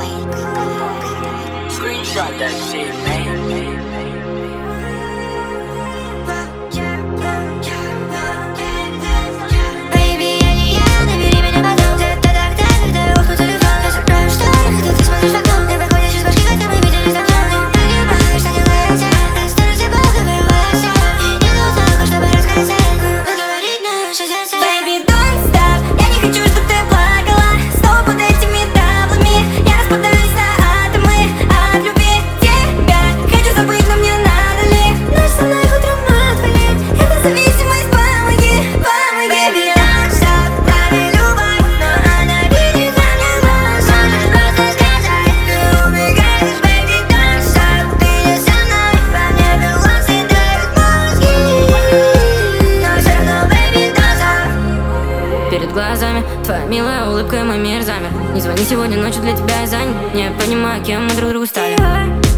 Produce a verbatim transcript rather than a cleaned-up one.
Screenshot that shit, man. Перед глазами твоя милая улыбка, и мой мир замер. Не звони сегодня ночью, для тебя я занят. Не понимаю, кем мы друг другу стали.